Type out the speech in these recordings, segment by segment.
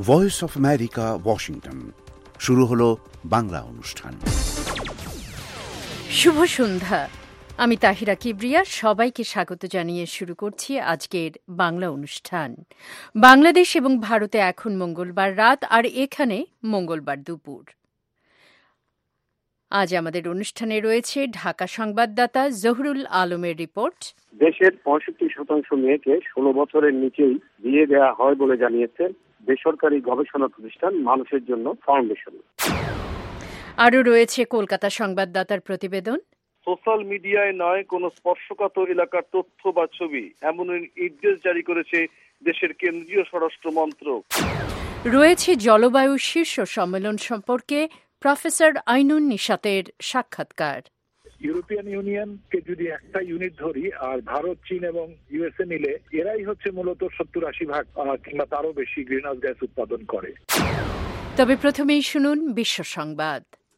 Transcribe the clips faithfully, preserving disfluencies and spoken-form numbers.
Voice of America, Washington. শুরু হলো বাংলা অনুষ্ঠান। শুভ সন্ধ্যা। আমি তাহিরা কিবরিয়া সবাইকে স্বাগত জানিয়ে শুরু করছি আজকের বাংলা অনুষ্ঠান। বাংলাদেশ এবং ভারতে এখন মঙ্গলবার রাত, আর এখানে মঙ্গলবার দুপুর। আজ আমাদের অনুষ্ঠানে রয়েছে ঢাকা সংবাদদাতা জহুরুল আলমের রিপোর্ট। দেশের পঁয়ষট্টি শতাংশ মেয়েকে ষোলো বছরের নিচেই বিয়ে দেওয়া হয় বলে জানিয়েছেন বেসরকারি গবেষণা প্রতিষ্ঠান মানুষের জন্য ফাউন্ডেশন। আরও রয়েছে কলকাতা সংবাদদাতার প্রতিবেদন। সোশ্যাল মিডিয়ায় নয় কোনো স্পর্শকাতর এলাকার তথ্য বা ছবি, এমন নির্দেশ জারি করেছে দেশের কেন্দ্রীয় স্বরাষ্ট্র মন্ত্রক। রয়েছে জলবায়ু শীর্ষ সম্মেলন সম্পর্কে প্রফেসর আইনুন নিশাতের সাক্ষাৎকার। ইউরোপিয়ান ইউনিয়নকে যদি একটা ইউনিট ধরি, আর ভারত, চীন এবং ইউএসএ মিলে এরাই হচ্ছে মূলত সত্তর আশি ভাগ কিংবা তারও বেশি গ্রিনহাউস গ্যাস উৎপাদন করে। তবে প্রথমেই শুনুন বিশ্ব সংবাদ।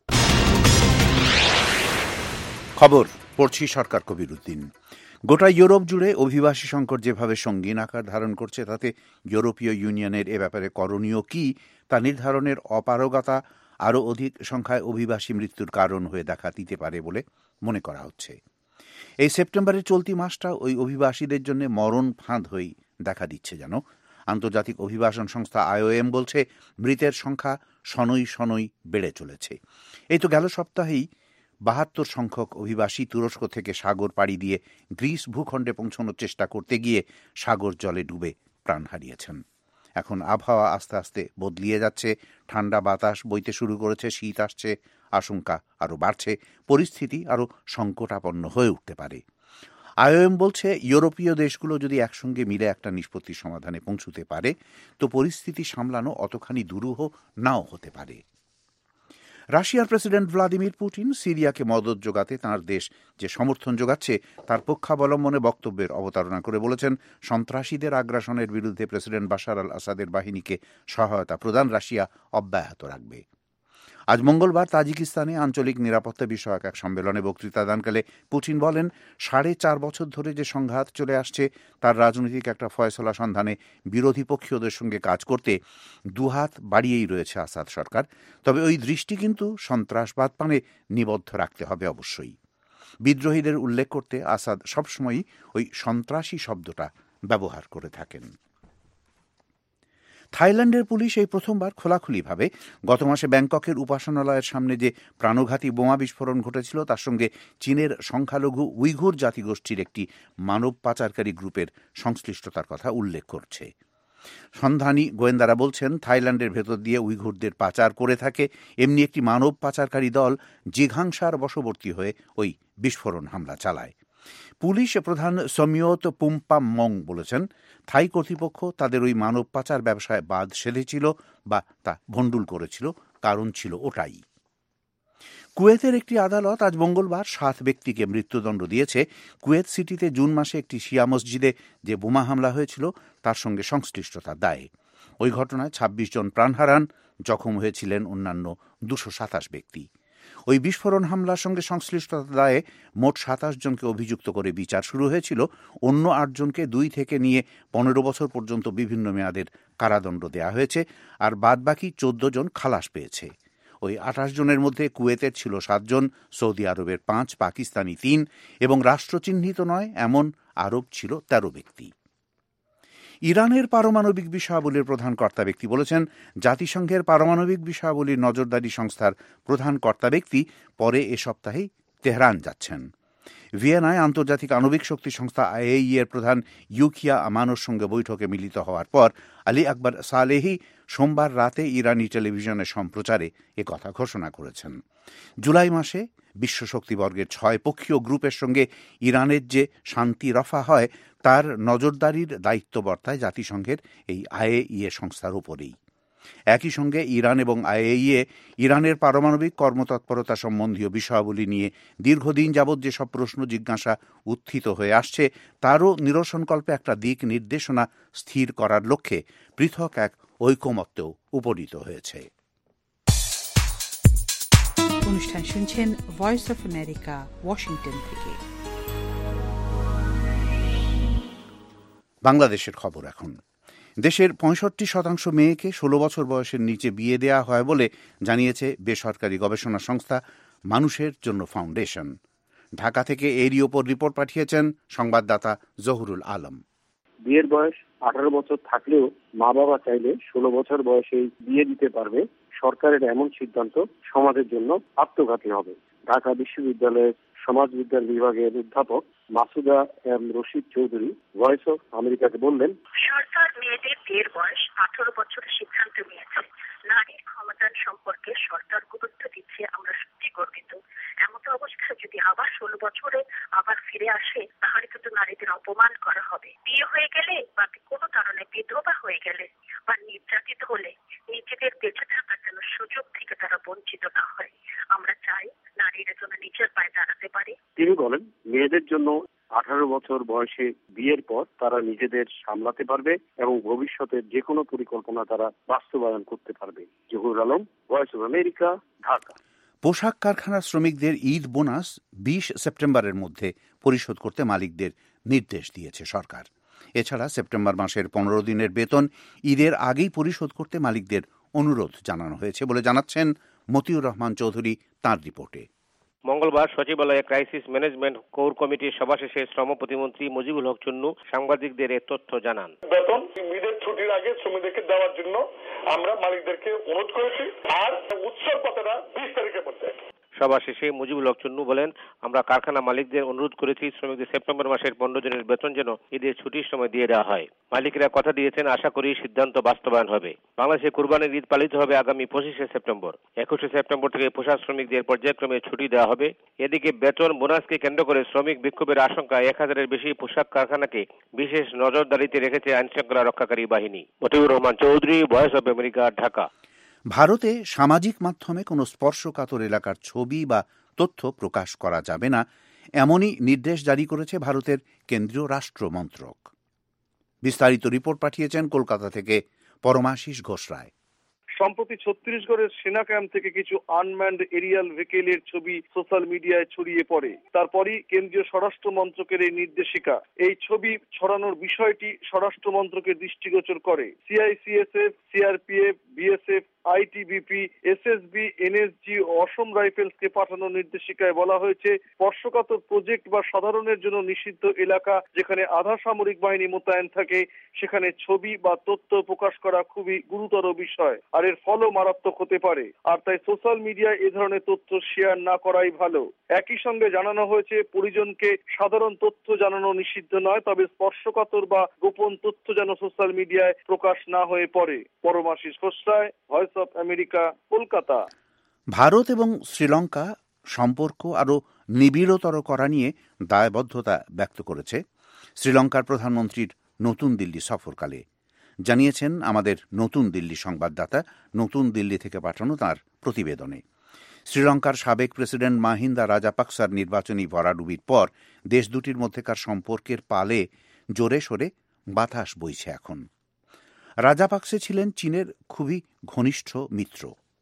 খবর পড়ছি সরকার কবির উদ্দিন। গোটা ইউরোপ জুড়ে অভিবাসী সংকট যেভাবে সঙ্গীন আকার ধারণ করছে, তাতে ইউরোপীয় ইউনিয়নের এ ব্যাপারে করণীয় কি তা নির্ধারণের অপারগতা আরও অধিক সংখ্যায় অভিবাসী মৃত্যুর কারণ হয়ে দেখা দিতে পারে বলে মনে করা হচ্ছে। এই সেপ্টেম্বরের চলতি মাসটা ওই অভিবাসীদের জন্য মরণ ফাঁদ হয়ে দেখা দিচ্ছে যেন। আন্তর্জাতিক অভিবাসন সংস্থা আইওএম বলছে, মৃতের সংখ্যা শনৈ শনৈ বেড়ে চলেছে। এই তো গেল সপ্তাহেই বাহাত্তর সংখ্যক অভিবাসী তুরস্ক থেকে সাগর পাড়ি দিয়ে গ্রিস ভূখণ্ডে পৌঁছানোর চেষ্টা করতে গিয়ে সাগর জলে ডুবে প্রাণ হারিয়েছেন। এখন আবহাওয়া আস্তে আস্তে বদলিয়ে যাচ্ছে, ঠান্ডা বাতাস বইতে শুরু করেছে, শীত আসছে, আশঙ্কা আরও বাড়ছে, পরিস্থিতি আরও সংকটাপন্ন হয়ে উঠতে পারে। আইওএম বলছে, ইউরোপীয় দেশগুলো যদি একসঙ্গে মিলে একটা নিষ্পত্তির সমাধানে পৌঁছতে পারে তো পরিস্থিতি সামলানো অতখানি দুরূহ নাও হতে পারে। রাশিয়ার প্রেসিডেন্ট ভ্লাদিমির পুতিন সিরিয়াকে মদদ যোগাতে তাঁর দেশ যে সমর্থন যোগাচ্ছে তার পক্ষাবলম্বনে বক্তব্যের অবতারণা করে বলেছেন, সন্ত্রাসীদের আগ্রাসনের বিরুদ্ধে প্রেসিডেন্ট বাশার আল আসাদের বাহিনীকে সহায়তা প্রদান রাশিয়া অব্যাহত রাখবে। আজ মঙ্গলবার তাজিকিস্তানে আঞ্চলিক নিরাপত্তা বিষয়ক এক সম্মেলনে বক্তৃতা দানকালে পুতিন বলেন, সাড়ে চার বছর ধরে যে সংঘাত চলে আসছে তার রাজনৈতিক একটা ফয়সলা সন্ধানে বিরোধী পক্ষীয়দের সঙ্গে কাজ করতে দুহাত বাড়িয়েই রয়েছে আসাদ সরকার। তবে ওই দৃষ্টি কিন্তু সন্ত্রাসবাদ পানে নিবদ্ধ রাখতে হবে অবশ্যই। বিদ্রোহীদের উল্লেখ করতে আসাদ সবসময়ই ওই সন্ত্রাসী শব্দটা ব্যবহার করে থাকেন। থাইল্যান্ডের পুলিশ এই প্রথমবার খোলাখুলিভাবে গত মাসে ব্যাংককের উপাসনালয়ের সামনে যে প্রাণঘাতী বোমা বিস্ফোরণ ঘটেছিল তার সঙ্গে চীনের সংখ্যালঘু উইঘুর জাতিগোষ্ঠীর একটি মানব পাচারকারী গ্রুপের সংশ্লিষ্টতার কথা উল্লেখ করছে। সন্ধানী গোয়েন্দারা বলছেন, থাইল্যান্ডের ভেতর দিয়ে উইঘুরদের পাচার করে থাকে এমনি একটি মানব পাচারকারী দল জিঘাংসার বশবর্তী হয়ে ওই বিস্ফোরণ হামলা চালায়। পুলিশ প্রধান সমিয়ত পুম্পাম মং বলেছেন, থাই কর্তৃপক্ষ তাদের ওই মানব পাচার ব্যবসায় বাদ সেধেছিল বা তা ভণ্ডুল করেছিল, কারণ ছিল ওটাই। কুয়েতের একটি আদালত আজ মঙ্গলবার সাত ব্যক্তিকে মৃত্যুদণ্ড দিয়েছে কুয়েত সিটিতে জুন মাসে একটি শিয়া মসজিদে যে বোমা হামলা হয়েছিল তার সঙ্গে সংশ্লিষ্টতার দায়ে। ওই ঘটনায় ছাব্বিশ জন প্রাণ হারান, জখম হয়েছিলেন অন্যান্য দুশো সাতাশ ব্যক্তি। ওই বিস্ফোরণ হামলার সঙ্গে সংশ্লিষ্টতার দায়ে মোট সাতাশ জনকে অভিযুক্ত করে বিচার শুরু হয়েছিল। অন্য আটজনকে দুই থেকে নিয়ে পনেরো বছর পর্যন্ত বিভিন্ন মেয়াদের কারাদণ্ড দেওয়া হয়েছে, আর বাদবাকি চোদ্দ জন খালাস পেয়েছে। ওই আঠাশ জনের মধ্যে কুয়েতের ছিল সাতজন, সৌদি আরবের পাঁচ, পাকিস্তানি তিন এবং রাষ্ট্রচিহ্নিত নয় এমন আরব ছিল তেরো ব্যক্তি। ইরানের পারমাণবিক বিষয়াবলীর প্রধান কর্তা ব্যক্তি বলেছেন, জাতিসংঘের পারমাণবিক বিষয়াবলীর নজরদারি সংস্থার প্রধান কর্তা ব্যক্তি পরে এ সপ্তাহেই তেহরান যাচ্ছেন। ভিয়েনায় আন্তর্জাতিক আণবিক শক্তি সংস্থা আইএইই এর প্রধান ইউকিয়া আমানোর সঙ্গে বৈঠকে মিলিত হওয়ার পর আলী আকবর সালেহি সোমবার রাতে ইরানি টেলিভিশনের সম্প্রচারে একথা ঘোষণা করেছেন। জুলাই মাসে বিশ্ব শক্তিবর্গের ছয় পক্ষীয় গ্রুপের সঙ্গে ইরানের যে শান্তি রফা হয় তার নজরদারির দায়িত্ব বর্তায় জাতিসংঘের এই আইএইই সংস্থার উপরেই। একই সঙ্গে ইরান এবং আইএইই ইরানের পারমাণবিক কর্মতৎপরতা সম্বন্ধীয় বিষয়াবলী নিয়ে দীর্ঘদিন যাবৎ যেসব প্রশ্ন জিজ্ঞাসা উত্থিত হয়ে আসছে তারও নিরসনকল্পে একটা দিক নির্দেশনা স্থির করার লক্ষ্যে পৃথক এক ঐকমত্যেও উপনীত হয়েছে। অনুষ্ঠান শুনছেন ভয়েস অফ আমেরিকা, ওয়াশিংটন থেকে। বাংলাদেশের খবর এখন। দেশের পঁয়ষট্টি শতাংশ মেয়েকে ষোলো বছর বয়সের নিচে বিয়ে দেয়া হয় বলে জানিয়েছে বেসরকারি গবেষণা সংস্থা মানুষের জন্য ফাউন্ডেশন। ঢাকা থেকে এরই ওপর রিপোর্ট পাঠিয়েছেন সংবাদদাতা জহুরুল আলম। বিয়ের বয়স আঠারো বছর থাকলেও মা বাবা চাইলে ষোলো বছর বয়সেই বিয়ে দিতে পারবে। সরকারের এমন সিদ্ধান্ত সমাজের জন্য আত্মঘাতী হবে। ঢাকা বিশ্ববিদ্যালয়ের সমাজবিজ্ঞান বিভাগের অধ্যাপক Masuda M Rashid Chowdhury voice of আমেরিকাকে বললেন, সরকার মেয়েদের বিয়ের বয়স আঠারো বছরের সিদ্ধান্ত নিয়েছে। নারীর ক্ষমতায়ন সম্পর্কে সরকার গুরুত্ব দিচ্ছে, আমরা সত্যি গর্বিত। এমত অবস্থায় যদি আবার ষোলো বছরে আবার ফিরে আসে, তাহলে কিন্তু নারীদের অপমান করা হবে। বিয়ে হয়ে গেলে বা কোনো কারণে বিধবা হয়ে গেলে বা নির্যাতিত হলে নিজেদের বেঁচে থাকার জন্য সুযোগ থেকে তারা বঞ্চিত না হয়। আমরা চাই নারীরা যেন নিজের পায়ে দাঁড়াতে পারে। তিনি বলেন, মেয়েদের জন্য আঠারো বছর বয়সে বিয়ের পর তারা নিজেদের সামলাতে পারবে এবং ভবিষ্যতের যে কোনো পরিকল্পনা তারা বাস্তবায়ন করতে পারবে। Zahur Alam, voice of America, Dhaka. পোশাক কারখানার শ্রমিকদের ঈদ বোনাস বিশ সেপ্টেম্বরের মধ্যে পরিশোধ করতে মালিকদের নির্দেশ দিয়েছে সরকার। এছাড়া সেপ্টেম্বর মাসের পনেরো দিনের বেতন ঈদের আগেই পরিশোধ করতে মালিকদের অনুরোধ জানানো হয়েছে বলে জানাচ্ছেন মতিউর রহমান চৌধুরী তাঁর রিপোর্টে। মঙ্গলবার সচিবালয়ে ক্রাইসিস ম্যানেজমেন্ট কোর কমিটির সভা শেষে শ্রম প্রতিমন্ত্রী মুজিবুল হক চুন্নু সাংবাদিকদের এ তথ্য জানান। বেতন ঈদের ছুটির আগে শ্রমিকদেরকে দেওয়ার জন্য আমরা মালিকদেরকে অনুরোধ করেছি, আর উৎসব কথাটা বিশ তারিখে পড়ছে। সভা শেষে মুজিবুল হক চুন্নু বলেন, আমরা কারখানা মালিকদের অনুরোধ করেছি শ্রমিকদের সেপ্টেম্বর মাসের পনেরো দিনের বেতন যেন ঈদের ছুটির সময় দিয়ে দেওয়া হয়। মালিকরা কথা দিয়েছেন, আশা করি সিদ্ধান্ত বাস্তবায়ন হবে। বাংলাদেশে কুরবানির ঈদ পালিত হবে আগামী পঁচিশে সেপ্টেম্বর। একুশে সেপ্টেম্বর থেকে পোশাক শ্রমিকদের পর্যায়ক্রমে ছুটি দেওয়া হবে। এদিকে বেতন বোনাসকে কেন্দ্র করে শ্রমিক বিক্ষোভের আশঙ্কা এক হাজারের বেশি পোশাক কারখানাকে বিশেষ নজরদারিতে রেখেছে আইনশৃঙ্খলা রক্ষাকারী বাহিনী। Motiur Rahman Chowdhury, voice of America, Dhaka. ভারতে সামাজিক মাধ্যমে কোনো স্পর্শকাতর এলাকার ছবি বা তথ্য প্রকাশ করা যাবে না, এমনই নির্দেশ জারি করেছে ভারতের কেন্দ্রীয় রাষ্ট্র মন্ত্রক। বিস্তারিত রিপোর্ট পাঠিয়েছেন কলকাতা থেকে পরমাশিস ঘোষ রায়। সম্প্রতি ছত্তিশগড়ের সেনা ক্যাম্প থেকে কিছু আনম্যান্ড এরিয়াল ভেহিকেলের ছবি সোশ্যাল মিডিয়ায় ছড়িয়ে পড়ে। তারপরই কেন্দ্রীয় স্বরাষ্ট্র মন্ত্রকের এই নির্দেশিকা। এই ছবি ছড়ানোর বিষয়টি স্বরাষ্ট্র মন্ত্রকের দৃষ্টিগোচর করে। CISF, CRPF, BSF, ITBP, SSB, NSG ও অসম রাইফেলসকে পাঠানো নির্দেশিকায় বলা হয়েছে, স্পর্শকাতর প্রজেক্ট বা সাধারণের জন্য নিষিদ্ধ এলাকা যেখানে আধা সামরিক বাহিনী মোতায়েন থাকে, সেখানে ছবি বা তথ্য প্রকাশ করা খুবই গুরুতর বিষয়, আর এর ফলও মারাত্মক হতে পারে। আর তাই সোশ্যাল মিডিয়ায় এ ধরনের তথ্য শেয়ার না করাই ভালো। একই সঙ্গে জানানো হয়েছে, পরিজনকে সাধারণ তথ্য জানানো নিষিদ্ধ নয়, তবে স্পর্শকাতর বা গোপন তথ্য যেন সোশ্যাল মিডিয়ায় প্রকাশ না হয়ে পড়ে। Paramashis Ghosh Roy, voice of America, Kolkata. Bharat এবং শ্রীলঙ্কা সম্পর্ক আরও নিবিড়তর করা নিয়ে দায়বদ্ধতা ব্যক্ত করেছে শ্রীলঙ্কার প্রধানমন্ত্রীর নতুন দিল্লি সফরকালে, জানিয়েছেন আমাদের নতুন দিল্লি সংবাদদাতা নতুন দিল্লি থেকে পাঠানো তাঁর প্রতিবেদনে। শ্রীলঙ্কার সাবেক প্রেসিডেন্ট মাহিন্দা রাজাপাকসার নির্বাচনী ভরাডুবির পর দেশ দুটির মধ্যেকার সম্পর্কের পালে জোরে সোরে বাতাস বইছে এখন। রাজাপাকসে ছিলেন চীনের খুবই ঘনিষ্ঠ মিত্র।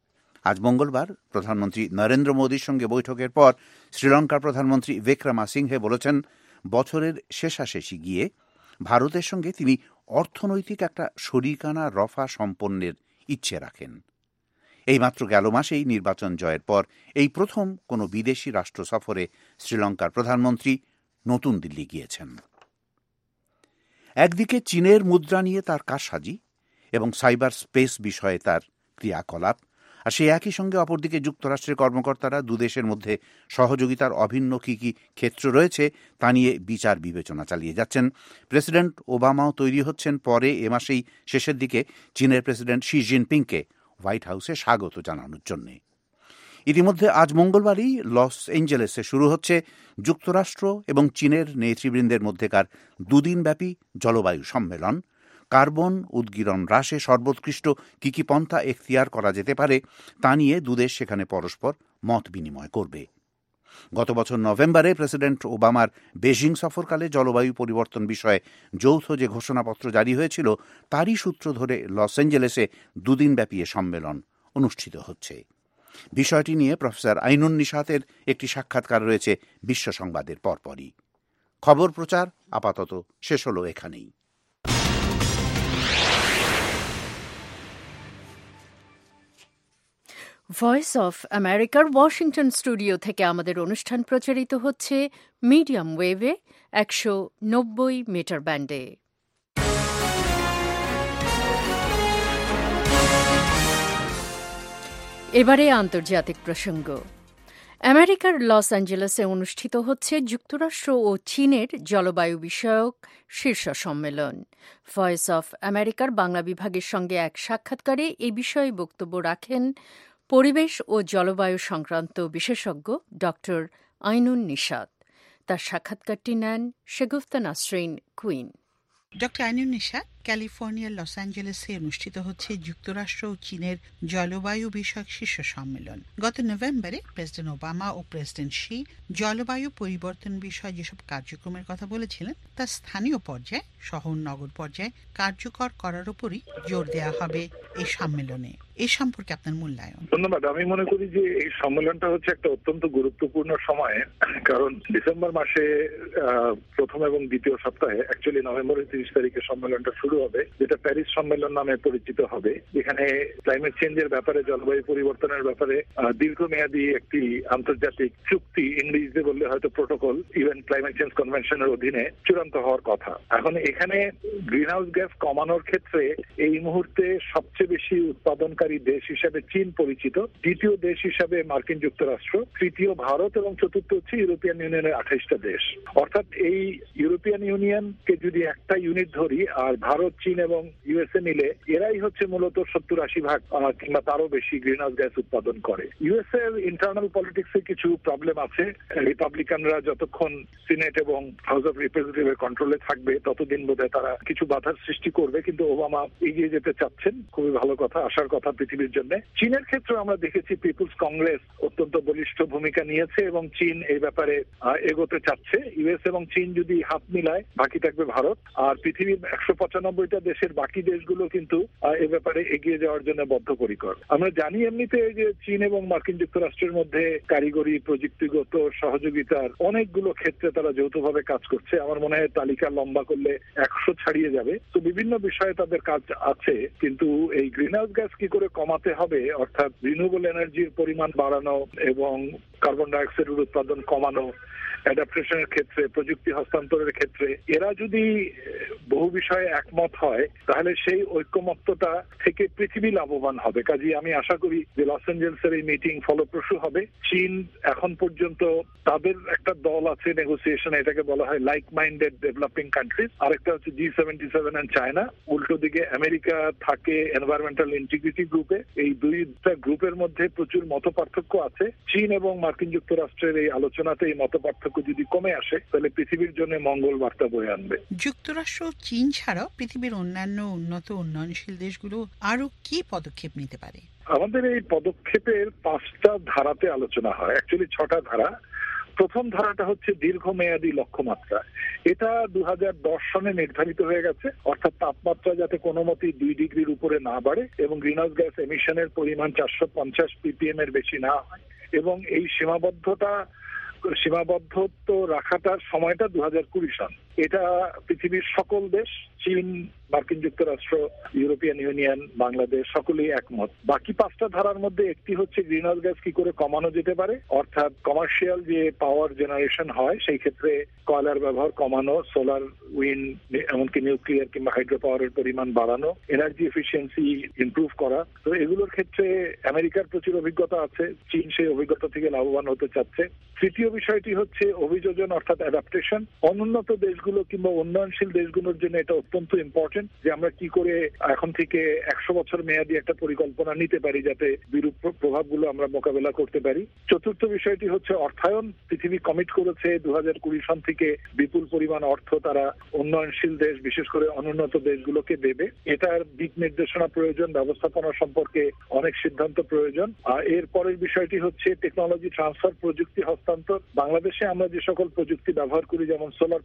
আজ মঙ্গলবার প্রধানমন্ত্রী নরেন্দ্র মোদীর সঙ্গে বৈঠকের পর শ্রীলঙ্কার প্রধানমন্ত্রী উইক্রমাসিংহে বলেছেন, বছরের শেষাশেষি গিয়ে ভারতের সঙ্গে তিনি অর্থনৈতিক একটা শরিকানা রফা সম্পন্নের ইচ্ছে রাখেন। এইমাত্র গেল মাসেই নির্বাচন জয়ের পর এই প্রথম কোনো বিদেশি রাষ্ট্র সফরে শ্রীলঙ্কার প্রধানমন্ত্রী নতুন দিল্লি গিয়েছেন। একদিকে চীনের মুদ্রা নিয়ে তার কারসাজি এবং সাইবার স্পেস বিষয়ে তার ক্রিয়াকলাপ, আর সেই একই সঙ্গে অপরদিকে যুক্তরাষ্ট্রের কর্মকর্তারা দুদেশের মধ্যে সহযোগিতার অভিন্ন কী কী ক্ষেত্র রয়েছে তা নিয়ে বিচার বিবেচনা চালিয়ে যাচ্ছেন। প্রেসিডেন্ট ওবামাও তৈরি হচ্ছেন পরে এ মাসেই শেষের দিকে চীনের প্রেসিডেন্ট শি জিনপিংকে হোয়াইট হাউসে স্বাগত জানানোর জন্য। ইতিমধ্যে আজ মঙ্গলবারই লস এঞ্জেলেসে শুরু হচ্ছে যুক্তরাষ্ট্র এবং চীনের নেতৃবৃন্দের মধ্যেকার দুদিনব্যাপী জলবায়ু সম্মেলন। কার্বন উদ্গীরণ হ্রাসে সর্বোৎকৃষ্ট কী কী পন্থা এখতিয়ার করা যেতে পারে তা নিয়ে দুদেশ সেখানে পরস্পর মত বিনিময় করবে। গত বছর নভেম্বরে প্রেসিডেন্ট ওবামার বেজিং সফরকালে জলবায়ু পরিবর্তন বিষয়ে যৌথ যে ঘোষণাপত্র জারি হয়েছিল, তারই সূত্র ধরে লস এঞ্জেলেসে দুদিনব্যাপী এ সম্মেলন অনুষ্ঠিত হচ্ছে। বিষয়টি নিয়ে প্রফেসর আইনুন নিশাতের একটি সাক্ষাৎকার রয়েছে বিশ্ব সংবাদের পরপরই। খবর প্রচার আপাতত শেষ হলো এখানেই। ভয়েস অফ আমেরিকার ওয়াশিংটন স্টুডিও থেকে আমাদের অনুষ্ঠান প্রচারিত হচ্ছে মিডিয়াম ওয়েভে একশো নব্বই মিটার ব্যান্ডে। এবারে আন্তর্জাতিক প্রসঙ্গ। আমেরিকার লস অ্যাঞ্জেলেসে অনুষ্ঠিত হচ্ছে যুক্তরাষ্ট্র ও চীনের জলবায়ু বিষয়ক শীর্ষ সম্মেলন। ভয়েস অফ আমেরিকার বাংলা বিভাগের সঙ্গে এক সাক্ষাৎকারে এ বিষয়ে বক্তব্য রাখেন পরিবেশ ও জলবায়ু সংক্রান্ত বিশেষজ্ঞ ড আইনুন নিশাত। তার সাক্ষাৎকারটি নেন শেগুফতা নাসরিন কুইন। ডক্টর আইনুন নিশাত, ক্যালিফোর্নিয়ার লস অ্যাঞ্জেলেসে অনুষ্ঠিত হচ্ছে যুক্তরাষ্ট্র ও চীনের জলবায়ু বিষয়ক শীর্ষ সম্মেলন। গত নভেম্বরে প্রেসিডেন্ট ওবামা ও প্রেসিডেন্ট শি জলবায়ু পরিবর্তন বিষয়ে যেসব কার্যক্রমের কথা বলেছিলেন তা স্থানীয় পর্যায়ে, শহর নগর পর্যায়ে কার্যকর করার উপরই জোর দেওয়া হবে এই সম্মেলনে। এই সম্পর্কে আপনার মূল্যায়ন? ধন্যবাদ। আমি মনে করি যে এই সম্মেলনটা হচ্ছে একটা অত্যন্ত গুরুত্বপূর্ণ সময়, কারণ ডিসেম্বর মাসে প্রথম এবং দ্বিতীয় সপ্তাহে, অ্যাকচুয়ালি নভেম্বরের তিরিশ তারিখে সম্মেলনটা শুরু হবে, যেটা প্যারিস সম্মেলন নামে পরিচিত হবে। এখানে ক্লাইমেট চেঞ্জের ব্যাপারে, জলবায়ু পরিবর্তনের ব্যাপারে দীর্ঘমেয়াদী একটি আন্তর্জাতিক চুক্তি, ইংরেজিতে বললে হয়তো প্রোটোকল, ইভেন ক্লাইমেট চেঞ্জ কনভেনশনের অধীনে চূড়ান্ত হওয়ার কথা। এখন এখানে গ্রিন হাউস গ্যাস কমানোর ক্ষেত্রে এই মুহূর্তে সবচেয়ে বেশি উৎপাদনকারী দেশ হিসেবে চীন পরিচিত, দ্বিতীয় দেশ হিসাবে মার্কিন যুক্তরাষ্ট্র, তৃতীয় ভারত এবং চতুর্থ হচ্ছে ইউরোপিয়ান ইউনিয়নের আঠাইশটা দেশ। অর্থাৎ এই ইউরোপিয়ান ইউনিয়নকে যদি একটা ইউনিট ধরি, আর ভারত, চীন এবং ইউএসএ মিলে এরাই হচ্ছে মূলত সত্তর আশি ভাগ কিংবা তারও বেশি গ্রিন হাউস গ্যাস উৎপাদন করে। ইউএসএ এর ইন্টারনাল পলিটিক্সে কিছু প্রবলেম আছে। রিপাবলিকানরা যতক্ষণ সিনেট এবং হাউস অফ রিপ্রেজেন্টেটিভের কন্ট্রোলে থাকবে ততদিন বোধহয় তারা কিছু বাধার সৃষ্টি করবে, কিন্তু ওবামা এগিয়ে যেতে চাচ্ছেন, খুবই ভালো কথা, আশার কথা পৃথিবীর জন্য। চীনের ক্ষেত্রে আমরা দেখেছি পিপুলস কংগ্রেস অত্যন্ত বলিষ্ঠ ভূমিকা নিয়েছে এবং চীন এই ব্যাপারে এগোতে চাচ্ছে। ইউএস এবং চীন যদি হাত মিলায়, বাকি থাকবে ভারত, আর পৃথিবীর একশো পঁচানব্বইটা দেশের বাকি দেশগুলো কিন্তু এ ব্যাপারে এগিয়ে যাওয়ার জন্য বদ্ধপরিকর। আমরা জানি এমনিতে যে চীন এবং মার্কিন যুক্তরাষ্ট্রের মধ্যে কারিগরি, প্রযুক্তিগত সহযোগিতার অনেকগুলো ক্ষেত্রে তারা যৌথভাবে কাজ করছে। আমার মনে হয় তালিকা লম্বা করলে একশো ছাড়িয়ে যাবে। তো বিভিন্ন বিষয়ে তাদের কাজ আছে, কিন্তু এই গ্রিন হাউস গ্যাস কি করে কমাতে হবে, অর্থাৎ রিনিউয়েবল এনার্জির পরিমাণ বাড়ানো এবং কার্বন ডাইঅক্সাইডের উৎপাদন কমানো, অ্যাডাপ্টেশনের ক্ষেত্রে, প্রযুক্তি হস্তান্তরের ক্ষেত্রে এরা যদি বহু বিষয়ে একমত হয়, তাহলে সেই ঐক্যমত্যটা থেকে পৃথিবী লাভবান হবে। কাজেই আমি আশা করি যে লস অ্যাঞ্জেলেসের এই মিটিং ফলপ্রসূ হবে। চীন এখন পর্যন্ত তাদের একটা দল আছে নেগোসিয়েশন, এটাকে বলা হয় লাইক মাইন্ডেড ডেভেলপিং কান্ট্রিজ, আরেকটা হচ্ছে G seventy seven and China. উল্টো দিকে আমেরিকা থাকে এনভায়রনমেন্টাল ইন্টিগ্রিটি গ্রুপে। এই দুইটা গ্রুপের মধ্যে প্রচুর মত পার্থক্য আছে। চীন এবং মার্কিন যুক্তরাষ্ট্রের এই আলোচনাতে এই মত পার্থক্য যদি কমে আসে, তাহলে পৃথিবীর জন্য মঙ্গল বার্তা বয়ে আনবে। যুক্তরাষ্ট্র, চীন ছাড়াও পৃথিবীর অন্যান্য উন্নত উন্নয়নশীল দেশগুলো আরো কি পদক্ষেপ নিতে পারে? আমাদের এই পদক্ষেপের পাঁচটা ধারাতে আলোচনা হয়, অ্যাকচুয়ালি ছটা ধারা। প্রথম ধারাটা হচ্ছে দীর্ঘমেয়াদী লক্ষ্যমাত্রা। এটা দু হাজার দশ সনে নির্ধারিত হয়ে গেছে, অর্থাৎ তাপমাত্রা যাতে কোনো মতেই দুই ডিগ্রির উপরে না বাড়ে এবং গ্রিনহাউস গ্যাস এমিশনের পরিমাণ চারশো পঞ্চাশ পিপিএম এর বেশি না হয়, এবং এই সীমাবদ্ধতা সীমাবদ্ধত্ব রাখাটার সময়টা দু হাজার কুড়ি সন। এটা পৃথিবীর সকল দেশ, চীন, মার্কিন যুক্তরাষ্ট্র, ইউরোপিয়ান ইউনিয়ন, বাংলাদেশ সকলেই একমত। বাকি পাঁচটা ধারার মধ্যে একটি হচ্ছে গ্রিনহাউস গ্যাস কি করে কমানো যেতে পারে, অর্থাৎ কমার্শিয়াল যে পাওয়ার জেনারেশন হয় সেই ক্ষেত্রে কয়লার ব্যবহার কমানো, সোলার, উইন্ড, এমনকি নিউক্লিয়ার কিংবা হাইড্রো পাওয়ারের পরিমাণ বাড়ানো, এনার্জি এফিসিয়েন্সি ইমপ্রুভ করা। তো এগুলোর ক্ষেত্রে আমেরিকার প্রচুর অভিজ্ঞতা আছে, চীন সেই অভিজ্ঞতা থেকে লাভবান হতে চাচ্ছে। তৃতীয় বিষয়টি হচ্ছে অভিযোজন অর্থাৎ অ্যাডাপ্টেশন। অনুন্নত দেশগুলো কিংবা উন্নয়নশীল দেশগুলোর জন্য এটা অত্যন্ত ইম্পর্টেন্ট যে আমরা কি করে এখন থেকে একশো বছর মেয়াদী একটা পরিকল্পনা নিতে পারি যাতে বিরূপ প্রভাবগুলো আমরা মোকাবেলা করতে পারি। চতুর্থ বিষয়টি হচ্ছে অর্থায়ন। পৃথিবী কমিট করেছে দু হাজার কুড়ি সন থেকে বিপুল পরিমাণ অর্থ তারা উন্নয়নশীল দেশ, বিশেষ করে অনুন্নত দেশগুলোকে দেবে। এটার দিক নির্দেশনা প্রয়োজন, ব্যবস্থাপনা সম্পর্কে অনেক সিদ্ধান্ত প্রয়োজন। আর এর পরের বিষয়টি হচ্ছে টেকনোলজি ট্রান্সফার, প্রযুক্তি হস্তান্তর। বাংলাদেশে আমরা যে সকল প্রযুক্তি ব্যবহার করি, যেমন সোলার প্যানেলের ক্ষেত্রে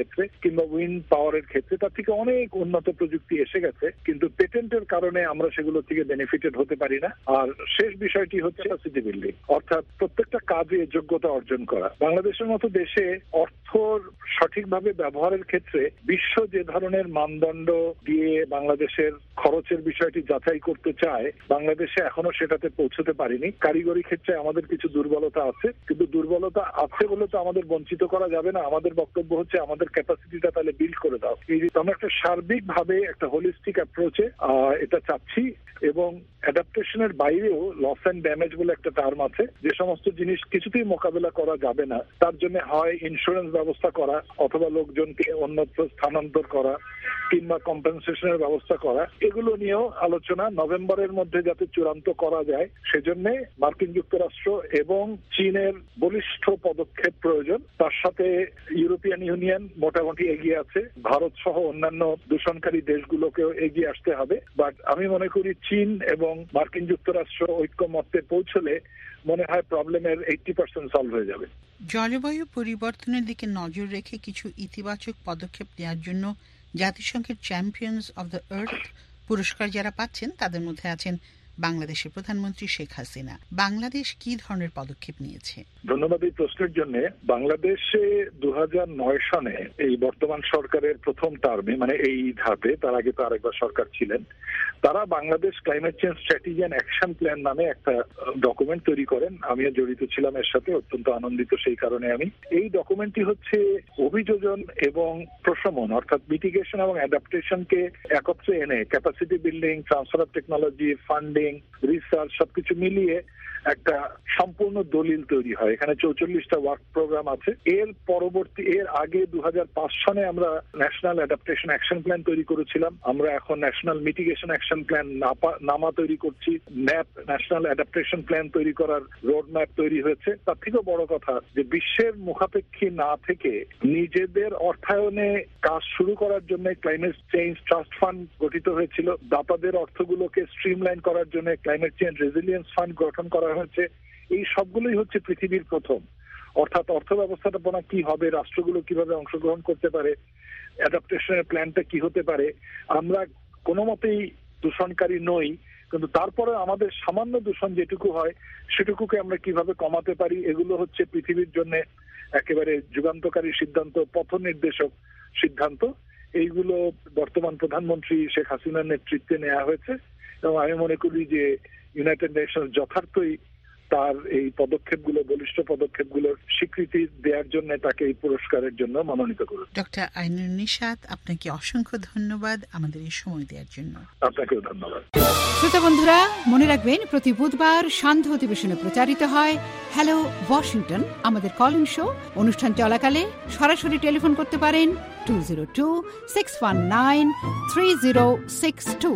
ক্ষেত্রে কিংবা উইন্ড পাওয়ারের ক্ষেত্রে তার থেকে অনেক উন্নত প্রযুক্তি এসে গেছে, কিন্তু পেটেন্টের কারণে আমরা সেগুলো থেকে বেনিফিটেড হতে পারি না। আর শেষ বিষয়টি হচ্ছে ক্যাপাসিটি বিল্ডিং, অর্থাৎ প্রত্যেকটা কাজে যোগ্যতা অর্জন করা। বাংলাদেশের মতো দেশে অর্থর সঠিকভাবে ব্যবহারের ক্ষেত্রে বিশ্ব যে ধরনের মানদণ্ড দিয়ে বাংলাদেশের খরচের বিষয়টি যাচাই করতে চায়, বাংলাদেশে এখনো সেটাতে পৌঁছতে পারিনি। কারিগরি ক্ষেত্রে আমাদের কিছু দুর্বলতা আছে, কিন্তু দুর্বলতা আছে বলে তো আমাদের বঞ্চিত করা যাবে না। আমাদের বক্তব্য হচ্ছে আমাদের ক্যাপাসিটিটা তাহলে বিল্ড করে দাও। এই যে আমরা একটা সার্বিক ভাবে একটা হোলিস্টিক অ্যাপ্রোচে এটা চাচ্ছি, এবং অ্যাডাপ্টেশনের বাইরেও লস অ্যান্ড ড্যামেজ বলে একটা টার্ম আছে, যে সমস্ত জিনিস কিছুতেই মোকাবেলা করা যাবে না তার জন্য হয় ইন্স্যুরেন্স ব্যবস্থা করা, অথবা লোকজনকে অন্যত্র স্থানান্তর করা, কিংবা কম্পেনসেশনের ব্যবস্থা করা। এগুলো নিয়েও আলোচনা নভেম্বরের মধ্যে যাতে চূড়ান্ত করা যায়, সেজন্য মার্কিন যুক্তরাষ্ট্র এবং চীনের বলিষ্ঠ পদক্ষেপ প্রয়োজন। তার সাথে ইউরোপিয়ান ইউনিয়ন মোটামুটি এগিয়ে আছে, ভারত সহ অন্যান্য দূষণকারী দেশগুলোকেও এগিয়ে আসতে হবে। বাট আমি মনে করি চীন এবং মার্কিন যুক্তরাষ্ট্র ঐক্যমত্যে পৌঁছলে মনে হয় প্রবলেমের এইট্টি পার্সেন্ট সলভ হয়ে যাবে। জলবায়ু পরিবর্তনের দিকে নজর রেখে কিছু ইতিবাচক পদক্ষেপ নেওয়ার জন্য জাতিসংঘের চ্যাম্পিয়ন্স অব দ্য আর্থ পুরস্কার যারা পাচ্ছেন তাদের মধ্যে আছেন বাংলাদেশের প্রধানমন্ত্রী শেখ হাসিনা। বাংলাদেশ কি ধরনের পদক্ষেপ নিয়েছে? ধন্যবাদ এই প্রশ্নের জন্য। বাংলাদেশে দু হাজার নয় সনে এই বর্তমান সরকারের প্রথম টার্মে, মানে এই ধাপে, তার আগে তো আরেকবার সরকার ছিলেন, তারা Bangladesh climate change strategy and action plan নামে একটা ডকুমেন্ট তৈরি করেন। আমিও জড়িত ছিলাম এর সাথে, অত্যন্ত আনন্দিত সেই কারণে আমি। এই ডকুমেন্টটি হচ্ছে অভিযোজন এবং প্রশমন, অর্থাৎ মিটিগেশন এবং অ্যাডাপ্টেশনকে একত্রে এনে capacity building, transfer of technology, funding, research সবকিছু মিলিয়ে একটা সম্পূর্ণ দলিল তৈরি হয়। এখানে চৌচল্লিশটা ওয়ার্ক প্রোগ্রাম আছে। এর পরবর্তী এর আগে দু হাজার পাঁচ সনে আমরা ন্যাশনাল অ্যাডাপ্টেশন অ্যাকশন প্ল্যান তৈরি করেছিলাম। আমরা এখন ন্যাশনাল মিটিগেশন অ্যাকশন প্ল্যান নামা তৈরি করছি। ন্যাপ ন্যাশনাল অ্যাডাপ্টেশন প্ল্যান তৈরি করার রোড ম্যাপ তৈরি হয়েছে। তার থেকেও বড় কথা যে বিশ্বের মুখাপেক্ষী না থেকে নিজেদের অর্থায়নে কাজ শুরু করার জন্য ক্লাইমেট চেঞ্জ ট্রাস্ট ফান্ড গঠিত হয়েছিল। দাতাদের অর্থগুলোকে স্ট্রিমলাইন করার জন্য ক্লাইমেট চেঞ্জ রেজিলিয়েন্স ফান্ড গঠন করা হয়েছে। এই সবগুলোই হচ্ছে পৃথিবীর প্রথম। অর্থাৎ অর্থ ব্যবস্থাপনা কি হবে, রাষ্ট্রগুলো কিভাবে অংশগ্রহণ করতে পারে, অ্যাডাপ্টেশনের প্ল্যানটা কি হতে পারে। আমরা কোনো মতেই দূষণকারী নই, কিন্তু তারপরে আমাদের সামান্য দূষণ যেটুকু হয় সেটুকুকে আমরা কিভাবে কমাতে পারি, এগুলো হচ্ছে পৃথিবীর জন্য একেবারে যুগান্তকারী সিদ্ধান্ত, পথ নির্দেশক সিদ্ধান্ত। এইগুলো বর্তমান প্রধানমন্ত্রী শেখ হাসিনার নেতৃত্বে নেওয়া হয়েছে, এবং আমি মনে করি যে ইউনাইটেড নেশনস যথার্থই তার এই পদক্ষেপগুলো, বলিষ্ঠ পদক্ষেপগুলোর স্বীকৃতি দেওয়ার জন্য তাকে এই পুরস্কারের জন্য মনোনীত করেন। ডক্টর আইনুন নিশাত, আপনাকে অসংখ্য ধন্যবাদ আমাদের এই সময় দেওয়ার জন্য। আপনাকেও ধন্যবাদ। শ্রোতা বন্ধুরা, মনে রাখবেন প্রতি বুধবার সান্ধ্য অধিবেশনে প্রচারিত হয় হ্যালো ওয়াশিংটন, আমাদের কলিং শো। অনুষ্ঠান চলাকালে সরাসরি টেলিফোন করতে পারেন two zero two six one nine three zero six two.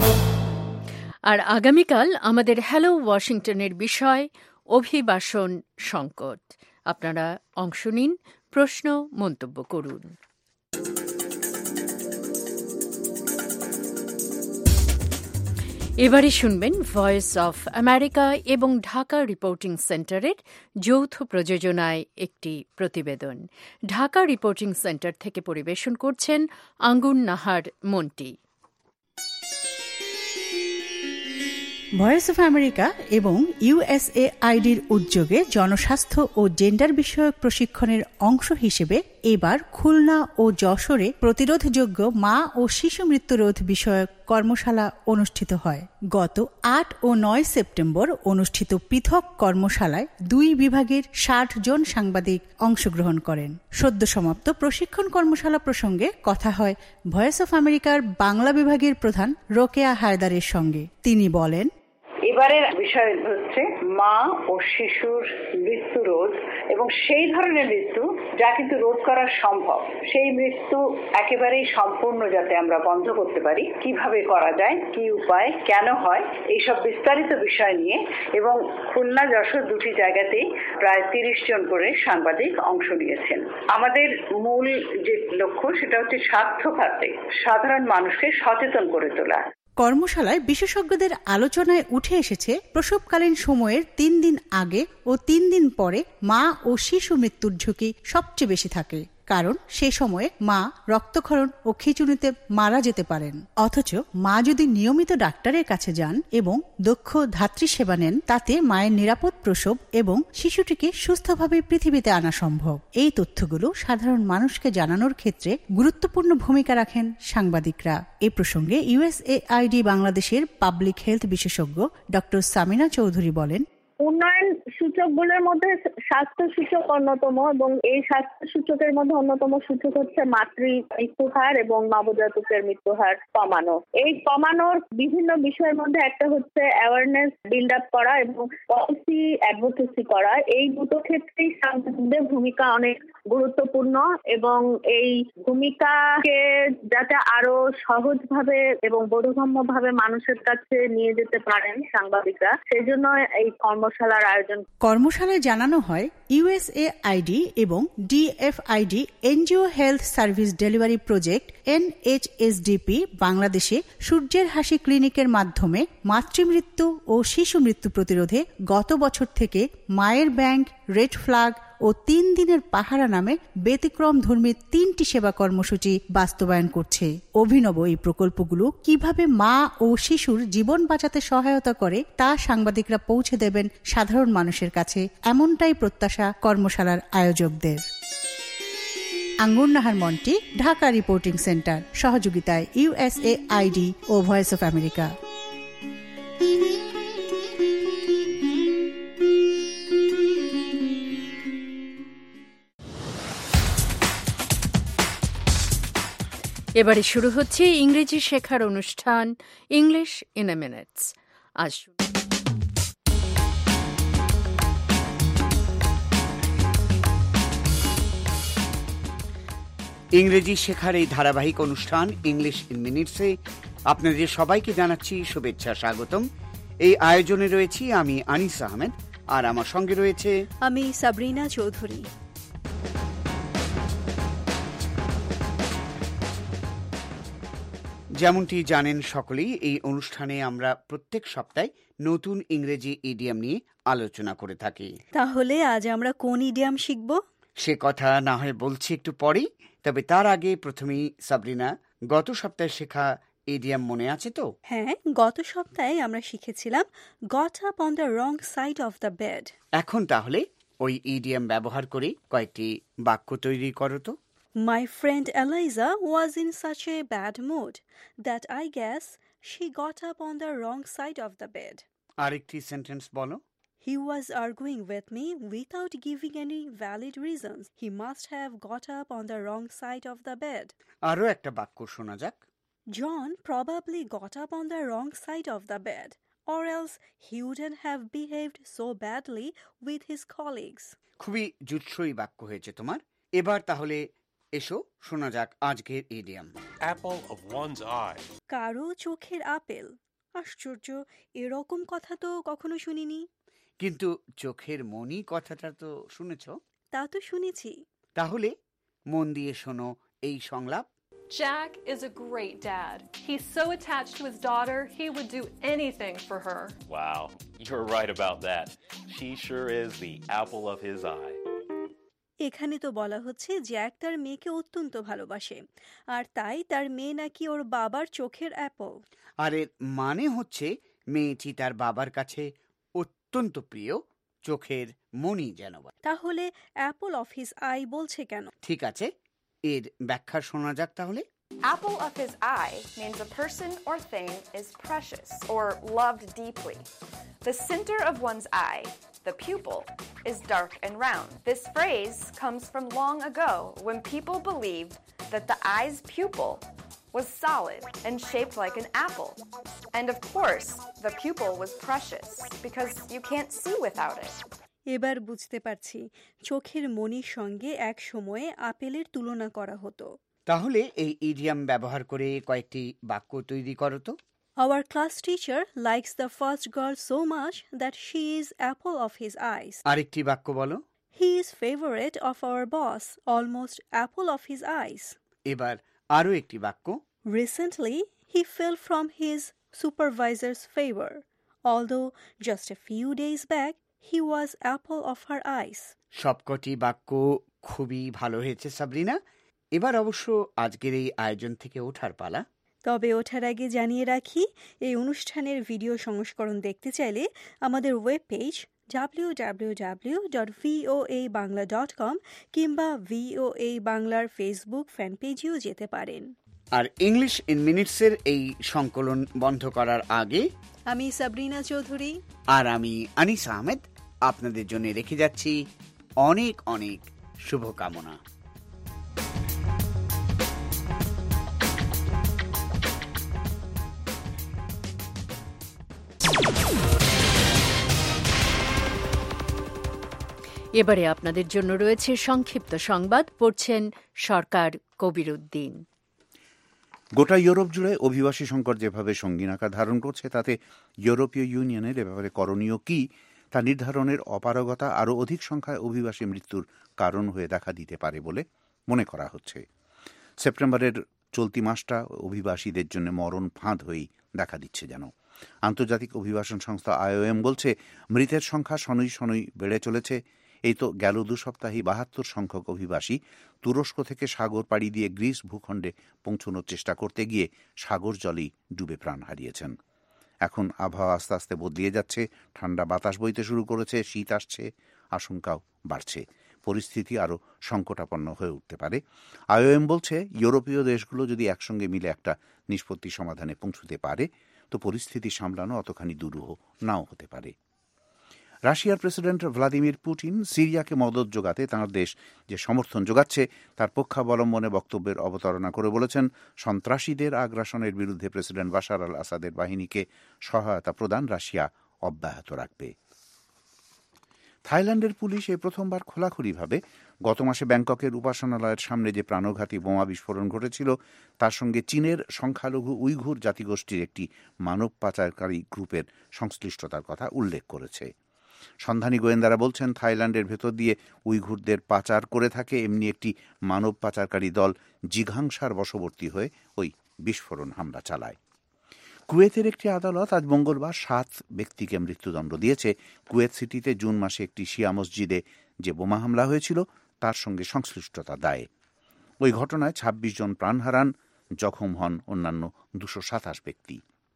আর আগামীকাল আমাদের হ্যালো ওয়াশিংটনের বিষয় অভিবাসন সংকট। আপনারা অংশ নিন, প্রশ্ন মন্তব্য করুন। এবারে শুনবেন ভয়েস অফ আমেরিকা এবং ঢাকা রিপোর্টিং সেন্টারের যৌথ প্রযোজনায় একটি প্রতিবেদন। ঢাকা রিপোর্টিং সেন্টার থেকে পরিবেশন করছেন Angur Nahar Monty. Voice of America এবং ইউএসএআইডির উদ্যোগে জনস্বাস্থ্য ও জেন্ডার বিষয়ক প্রশিক্ষণের অংশ হিসেবে এবার খুলনা ও যশোরে প্রতিরোধযোগ্য মা ও শিশু মৃত্যুরোধ বিষয়ক কর্মশালা অনুষ্ঠিত হয়। গত আট ও নয় সেপ্টেম্বর অনুষ্ঠিত পৃথক কর্মশালায় দুই বিভাগের ষাট জন সাংবাদিক অংশগ্রহণ করেন। সদ্য সমাপ্ত প্রশিক্ষণ কর্মশালা প্রসঙ্গে কথা হয় ভয়েস অফ আমেরিকার বাংলা বিভাগের প্রধান রোকেয়া হায়দারের সঙ্গে। তিনি বলেন, এবারের বিষয় হচ্ছে মা ও শিশুর মৃত্যু রোধ, এবং সেই ধরনের মৃত্যু যা কিন্তু রোধ করা সম্ভব। সেই মৃত্যু একেবারেই সম্পূর্ণ যাতে আমরা বন্ধ করতে পারি, কিভাবে করা যায়, কি উপায়, কেন হয়, এইসব বিস্তারিত বিষয় নিয়ে। এবং খুলনা যশোর দুটি জায়গাতেই প্রায় তিরিশ জন করে সাংবাদিক অংশ নিয়েছেন। আমাদের মূল যে লক্ষ্য সেটা হচ্ছে স্বাস্থ্য খাতে সাধারণ মানুষকে সচেতন করে তোলা। কর্মশালায় বিশেষজ্ঞদের আলোচনায় উঠে এসেছে প্রসবকালীন সময়ের তিন দিন আগে ও তিন দিন পরে মা ও শিশু মৃত্যুর ঝুঁকি সবচেয়ে বেশি থাকে, কারণ সে সময়ে মা রক্তক্ষরণ ও খিঁচুনিতে মারা যেতে পারেন। অথচ মা যদি নিয়মিত ডাক্তারের কাছে যান এবং দক্ষ ধাত্রী সেবা নেন, তাতে মায়ের নিরাপদ প্রসব এবং শিশুটিকে সুস্থভাবে পৃথিবীতে আনা সম্ভব। এই তথ্যগুলো সাধারণ মানুষকে জানানোর ক্ষেত্রে গুরুত্বপূর্ণ ভূমিকা রাখেন সাংবাদিকরা। এ প্রসঙ্গে ইউএসএআইডি বাংলাদেশের পাবলিক হেলথ বিশেষজ্ঞ ডক্টর সামিনা চৌধুরী বলেন, উন্নয়ন সূচকগুলোর মধ্যে স্বাস্থ্য সূচক অন্যতম, এবং এই স্বাস্থ্য সূচকের মধ্যে অন্যতম সূচক হচ্ছে মাতৃ মৃত্যু হার এবং নবজাতকের মৃত্যু হার কমানো। এই কমানোর বিভিন্ন বিষয়ের মধ্যে একটা হচ্ছে অ্যাওয়ারনেস বিল্ড আপ করা এবং পলিসি অ্যাডভোকেসি করা। এই দুটো ক্ষেত্রেই সাংবাদিকদের ভূমিকা অনেক গুরুত্বপূর্ণ, এবং এই ভূমিকাকে যাতে আরো সহজভাবে এবং বোধগম্য ভাবে মানুষের কাছে নিয়ে যেতে পারেন সাংবাদিকরা, সেই জন্য এই কর্মশালার আয়োজন। কর্মশালায় জানানো হয় ইউএসএআইডি এবং DFID NGO health service delivery project NHSDP বাংলাদেশে সূর্যের হাসি ক্লিনিকের মাধ্যমে মাতৃমৃত্যু ও শিশু মৃত্যু প্রতিরোধে গত বছর থেকে মায়ের ব্যাংক, রেড ফ্ল্যাগ ও তিন দিনের পাহারা নামে ব্যতিক্রম ধর্মী তিনটি সেবা কর্মসূচি বাস্তবায়ন করছে। অভিনব এই প্রকল্পগুলো কিভাবে মা ও শিশুর জীবন বাঁচাতে সহায়তা করে তা সাংবাদিকরা পৌঁছে দেবেন সাধারণ মানুষের কাছে, এমনটাই প্রত্যাশা কর্মশালার আয়োজকদের। আঙ্গুর নাহার মন্টি, ঢাকা রিপোর্টিং সেন্টার, সহযোগিতায় ইউএসএআইডি ও ভয়েস অফ আমেরিকা। এবারে শুরু হচ্ছে ইংরেজি শেখার অনুষ্ঠান ইংলিশ ইন এ মিনিটস। আজ ইংরেজি শেখার এই ধারাবাহিক অনুষ্ঠান ইংলিশ ইন মিনিটসে আপনাদের সবাইকে জানাচ্ছি শুভেচ্ছা, স্বাগতম। এই আয়োজনে রয়েছি আমি আনিস আহমেদ, আর আমার সঙ্গে রয়েছে আমি সাবরিনা চৌধুরী। যেমনটি জানেন সকলেই, এই অনুষ্ঠানে আমরা প্রত্যেক সপ্তাহে নতুন ইংরেজি ইডিয়াম নিয়ে আলোচনা করে থাকি। তাহলে আজ আমরা কোন ইডিয়াম শিখব? সে কথা না হয় বলছি একটু পরেই, তবে তার আগে প্রথমেই সাবরিনা, গত সপ্তাহে শেখা ইডিয়াম মনে আছে তো? হ্যাঁ, গত সপ্তাহে আমরা শিখেছিলাম got up on the wrong side of the bed. এখন তাহলে ওই ইডিয়াম ব্যবহার করে কয়েকটি বাক্য তৈরি করো তো। My friend Eliza was in such a bad mood that I guess she got up on the wrong side of the bed. আরেকটি সেন্টেন্স বলো। He was arguing with me without giving any valid reasons. He must have got up on the wrong side of the bed. আরও একটা বাক্য শোনা যাক। John probably got up on the wrong side of the bed, or else he wouldn't have behaved so badly with his colleagues. খুবই জুৎসই বাক্য হয়েছে তোমার। এবার তাহলে এসো শোনা যাক আজকের idiom. Apple of one's eye. কারো চোখের আপেল। আশ্চর্য, এরকম কথা তো কখনো শুনিনি। কিন্তু চোখের মনি কথাটা তো শুনেছ? তা তো শুনেছি। তাহলে মন দিয়ে শোনো এই সংলাপ। Jack is a great dad. He's so attached to his daughter, he would do anything for her. Wow, you're right about that. She sure is the apple of his eye. এখানে তো বলা হচ্ছে জ্যাক তার মেয়েকে অত্যন্ত ভালোবাসে, আর তাই তার মেয়ে নাকি ওর বাবার চোখের অ্যাপল। আর এর মানে হচ্ছে মেয়েটি তার বাবার কাছে অত্যন্ত প্রিয়, চোখের মণি যেন। তাহলে অ্যাপল অফ হিজ আই বলছে কেন? ঠিক আছে, এর ব্যাখ্যা শোনা যাক তাহলে। Apple of his eye means a person or thing is precious or loved deeply. The center of one's eye, the pupil, is dark and round. This phrase comes from long ago when people believed that the eye's pupil was solid and shaped like an apple. And of course, the pupil was precious because you can't see without it. এবার বুঝতে পারছি, চোখের মণির সঙ্গে এক সময়ে আপেলের তুলনা করা হতো। তাহলে এই ইডিয়াম ব্যবহার করে কয়েকটি বাক্য তৈরি করো তো। Our class teacher likes the first girl so much that she is apple of his eyes. আরেকটি বাক্য বলো। He is favorite of our boss, almost apple of his eyes. এবার আরো একটি বাক্য। Recently, he fell from his supervisor's favor, although just a few days back he was apple of her eyes. সবকটি বাক্য খুবই ভালো হয়েছে সাবরিনা। এবার অবশ্য আজকের এই আয়োজন থেকে ওঠার পালা। তবে ওঠার আগে জানিয়ে রাখি, এই অনুষ্ঠানের ভিডিও সংস্করণ দেখতে চাইলে আমাদের web page W W W dot VOA Bangla dot com কিংবা ভিওএ বাংলার ফেসবুক ফ্যান পেজেও যেতে পারেন। আর ইংলিশ ইন মিনিটসের এই সংকলন বন্ধ করার আগে আমি সাবরিনা চৌধুরী আর আমি আনিস আহমেদ আপনাদের জন্য রেখে যাচ্ছি অনেক অনেক শুভকামনা। এবারে আপনাদের জন্য রয়েছে সংক্ষিপ্ত সংবাদ, পড়ছেন সরকার কবিরউদ্দিন। গোটা ইউরোপ জুড়ে অভিবাসী সংকট যেভাবে সঙ্গীন আকার ধারণ করছে, তাতে ইউরোপীয় ইউনিয়নের এ ব্যাপারে করণীয় কি তা নির্ধারণের অপারগতা আরও অধিক সংখ্যায় অভিবাসী মৃত্যুর কারণ হয়ে দেখা দিতে পারে বলে মনে করা হচ্ছে। সেপ্টেম্বরের চলতি মাসটা অভিবাসীদের জন্য মরণ ফাঁদ হয়েই দেখা দিচ্ছে যেন। আন্তর্জাতিক অভিবাসন সংস্থা আইওএম বলছে, মৃতের সংখ্যা শনৈ শনৈ বেড়ে চলেছে। এই তো গেল দু সপ্তাহে বাহাত্তর সংখ্যক অভিবাসী তুরস্ক থেকে সাগর পাড়ি দিয়ে গ্রিস ভূখণ্ডে পৌঁছানোর চেষ্টা করতে গিয়ে সাগর জলেই ডুবে প্রাণ হারিয়েছেন। এখন আবহাওয়া আস্তে আস্তে বদলিয়ে যাচ্ছে, ঠান্ডা বাতাস বইতে শুরু করেছে, শীত আসছে, আশঙ্কাও বাড়ছে, পরিস্থিতি আরও সংকটাপন্ন হয়ে উঠতে পারে। আইওএম বলছে, ইউরোপীয় দেশগুলো যদি একসঙ্গে মিলে একটা নিষ্পত্তি সমাধানে পৌঁছতে পারে তো পরিস্থিতি সামলানো অতখানি দুরূহ নাও হতে পারে। রাশিয়ার প্রেসিডেন্ট ভ্লাদিমির পুতিন সিরিয়াকে মদদ যোগাতে তাঁর দেশ যে সমর্থন যোগাচ্ছে তার পক্ষাবলম্বনে বক্তব্যের অবতারণা করে বলেছেন, সন্ত্রাসীদের আগ্রাসনের বিরুদ্ধে প্রেসিডেন্ট বাশার আল আসাদের বাহিনীকে সহায়তা প্রদান রাশিয়া অব্যাহত রাখবে। থাইল্যান্ডের পুলিশ এই প্রথমবার খোলাখুলিভাবে গত মাসে ব্যাংককের উপাসনালয়ের সামনে যে প্রাণঘাতী বোমা বিস্ফোরণ ঘটেছিল তার সঙ্গে চীনের সংখ্যালঘু উইঘুর জাতিগোষ্ঠীর একটি মানব পাচারকারী গ্রুপের সংশ্লিষ্টতার কথা উল্লেখ করেছে। সন্ধানী গোয়েন্দারা বলছেন, থাইল্যান্ডের ভেতর দিয়ে উইঘুরদের পাচার করে থাকে এমনি একটি মানব পাচারকারী দল জিঘাংসার বশবর্তী হয়ে ওই বিস্ফোরণ হামলা চালায়। কুয়েতের একটি আদালত আজ মঙ্গলবার সাত ব্যক্তিকে মৃত্যুদণ্ড দিয়েছে কুয়েত সিটিতে জুন মাসে একটি শিয়া মসজিদে যে বোমা হামলা হয়েছিল তার সঙ্গে সংশ্লিষ্টতা দায়ে। ওই ঘটনায় ছাব্বিশ জন প্রাণ হারান, জখম হন অন্যান্য দুশো সাতাশ ব্যক্তি।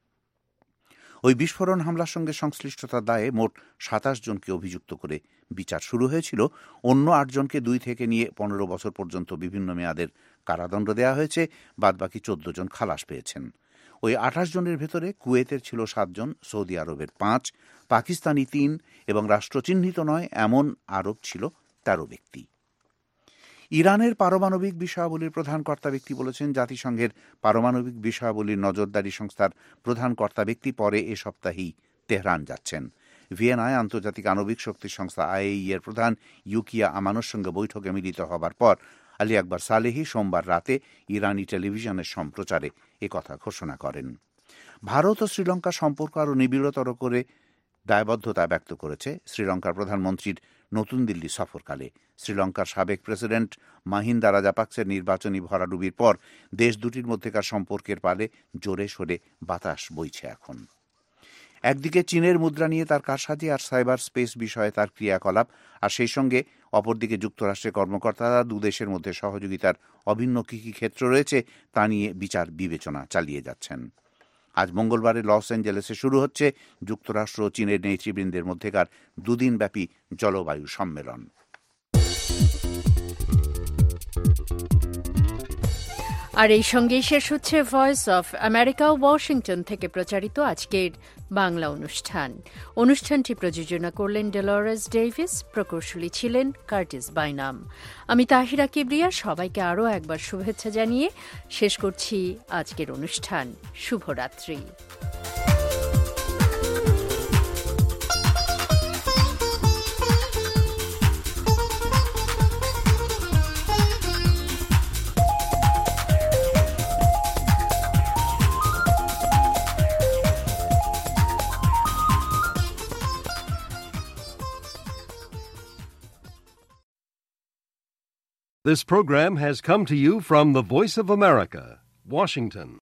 ওই বিস্ফোরণ হামলার সঙ্গে সংশ্লিষ্টতার দায়ে মোট সাতাশ জনকে অভিযুক্ত করে বিচার শুরু হয়েছিল। অন্য আটজনকে দুই থেকে নিয়ে পনেরো বছর পর্যন্ত বিভিন্ন মেয়াদের কারাদণ্ড দেওয়া হয়েছে, বাদবাকি চোদ্দ জন খালাস পেয়েছেন। ওই আঠাশ জনের ভেতরে কুয়েতের ছিল সাতজন, সৌদি আরবের পাঁচ, পাকিস্তানি তিন এবং রাষ্ট্রচিহ্নিত নয় এমন আরব ছিল তেরো ব্যক্তি। ইরানের পারমাণবিক বিষয়াবলীর প্রধান কর্তা ব্যক্তি বলেছেন, জাতিসংঘের পারমাণবিক বিষয়াবলীর নজরদারি সংস্থার প্রধান কর্তা ব্যক্তি পরে এ সপ্তাহেই তেহরান যাচ্ছেন। ভিয়েনায় আন্তর্জাতিক আণবিক শক্তি সংস্থা আইএই এর প্রধান ইউকিয়া আমানোর সঙ্গে বৈঠকে মিলিত হবার পর আলী আকবর সালেহি সোমবার রাতে ইরানি টেলিভিশনের সম্প্রচারে একথা ঘোষণা করেন। ভারত ও শ্রীলঙ্কার সম্পর্ক আরও নিবিড়তর করে দায়বদ্ধতা ব্যক্ত করেছে শ্রীলঙ্কার প্রধানমন্ত্রীর নতুন দিল্লি সফরকালে। শ্রীলঙ্কার সাবেক প্রেসিডেন্ট মাহিন্দা রাজাপাকসের নির্বাচনী ভরাডুবির পর দেশ দুটির মধ্যেকার সম্পর্কের পালে জোরে সোরে বাতাস বইছে এখন। একদিকে চীনের মুদ্রা নিয়ে তার কারসাজি আর সাইবার স্পেস বিষয়ে তার ক্রিয়াকলাপ, আর সেই সঙ্গে অপরদিকে যুক্তরাষ্ট্রের কর্মকর্তারা দুদেশের মধ্যে সহযোগিতার অভিন্ন কী কী ক্ষেত্র রয়েছে তা নিয়ে বিচার বিবেচনা চালিয়ে যাচ্ছেন। আজ মঙ্গলবারে লস অ্যাঞ্জেলেসে শুরু হচ্ছে যুক্তরাষ্ট্র ও চীনের নেতৃবৃন্দের মধ্যেকার দুদিনব্যাপী জলবায়ু সম্মেলন। আর এই সঙ্গেই শেষ হচ্ছে ভয়েস অফ আমেরিকা ওয়াশিংটন থেকে প্রচারিত আজকের বাংলা অনুষ্ঠান। অনুষ্ঠানটি প্রযোজনা করলেন ডেলরেস ডেভিস, প্রকৌশলী ছিলেন কার্টিস বাইনাম। আমি তাহিরা কিবরিয়া সবাইকে আরও একবার শুভেচ্ছা জানিয়ে শেষ করছি আজকের অনুষ্ঠান। শুভরাত্রি। This program has come to you from the Voice of America, Washington.